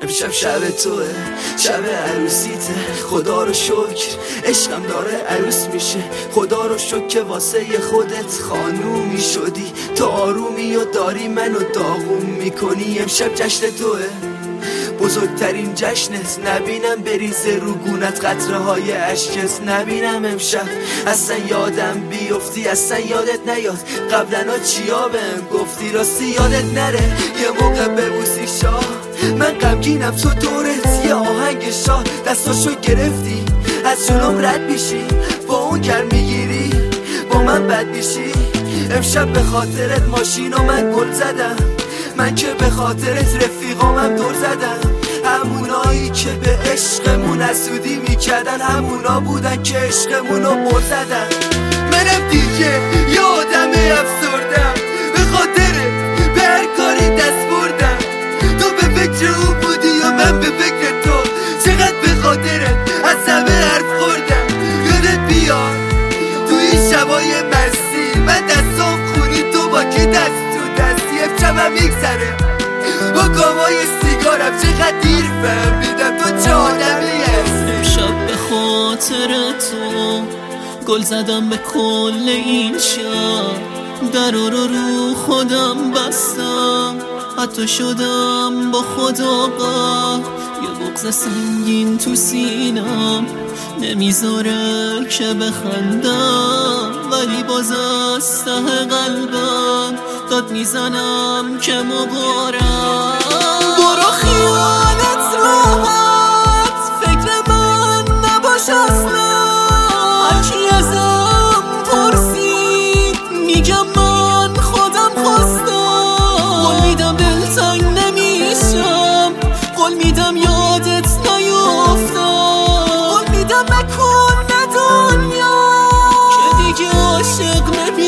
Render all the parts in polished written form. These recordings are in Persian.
امشب شب توه، شب عروسیته. خدا رو شکر عشقم داره عروس میشه. خدا رو شکر که واسه خودت خانومی شدی. تو آرومی و داری منو داغون میکنی. امشب جشن توه، بزرگترین جشنت. نبینم بریزه رو گونت قطره های عشقت. نبینم امشب اصلا یادم بیفتی. اصلا یادت نیاد قبلنا چیا بهم گفتی. راستی یادت نره یه موقع ببوسی شاه. من غمگینم تو دورت یه آهنگ شاه. دستاشو گرفتی از جلوم رد میشی. با اون گر میگیری با من بد میشی. امشب به خاطرت ماشین و من گل زدم. من که به خاطرت رفیقامم دور زدم. همونایی که به عشقمون حسودی میکردن همونا بودن که عشقمونو بر زدن. منم دیگه یه آدم افسردم به خاطرت به هر کاری دست بردم. تو به فکر او بودی و من به فکر تو. چقدر به خاطرت از همه حرف خوردم. یادت بیاد تو این شبای مستی من دستام خونی تو با کی دست تو دستی. امشبم میگذره با کامای سیگارم. چقدر دیر فهمیدم تو چه آدمی هستی. امشب به خاطر تو گل زدم به کل این شب. در رو خودم بستم. حتی شدم با خدا قهر. یه بغض سنگین تو سینم نمیذاره که بخندم. ولی باز از ته قلبم داد میزنم که مبارم. برو خیالت راحت فکر من نباش اصلا. هرکی ازم پرسید میگم من خودم خواستم. قول میدم دلتنگ نمیشم. قول میدم یادت نیفتم. قول میدم نکن دنیا که دیگه عاشق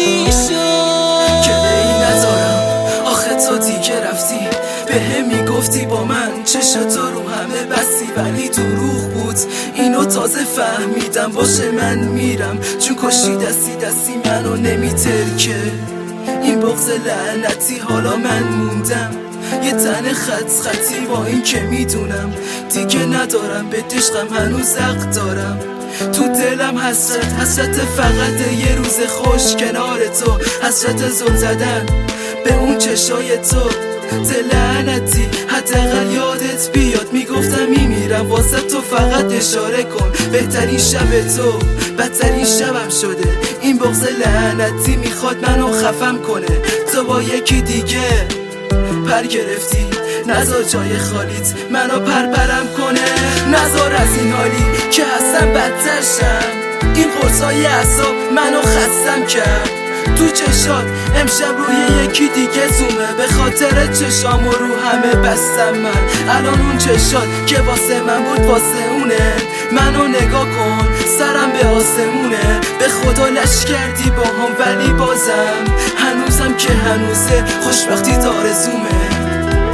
نمیشم. که به این نذارم آخه تو دیگه رفتی. به هم میگفتی با من چشتو رو همه بستی. ولی دروغ بود اینو تازه فهمیدم. باشه من میرم چون کشی دستی منو نمیترکه. این بغض لعنتی حالا من موندم یه تن خطی. با این که میدونم دیگه ندارم به عشقم هنوز حق دارم. تو دلم حسرت فقط یه روز خوش کنار تو. حسرت زل زدن به اون چشای تو. لعنتی حداقل یادت بیاد میگفتم میمیرم واسه تو. فقط اشاره کن بهترین شب تو بدترین شبم شده. این بغض لعنتی میخواد منو خفم کنه. تو با یکی دیگه پر گرفتی. نذار جای خالیت منو پرپرم کنه. نذار از این حالی که هستم بدتر شم. این قرصای اعصاب منو خستم کرد. تو چشات امشب روی یکی دیگه زومه. به خاطر چشام و رو همه بستم من. الان اون چشات که واسه من بود واسه اونه. منو نگاه کن سرم به آسمونه. به خدا لش کردی با هم ولی بازم هنوزم که هنوزه خوشبختی داره زومه.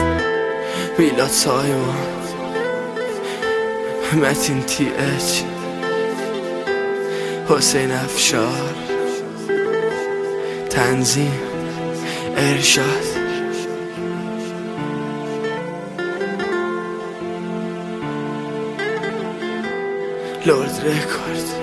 میلاد سایمان، متین تی اچ، حسین افشار، تنظیم ارشاد، لورد رکورد.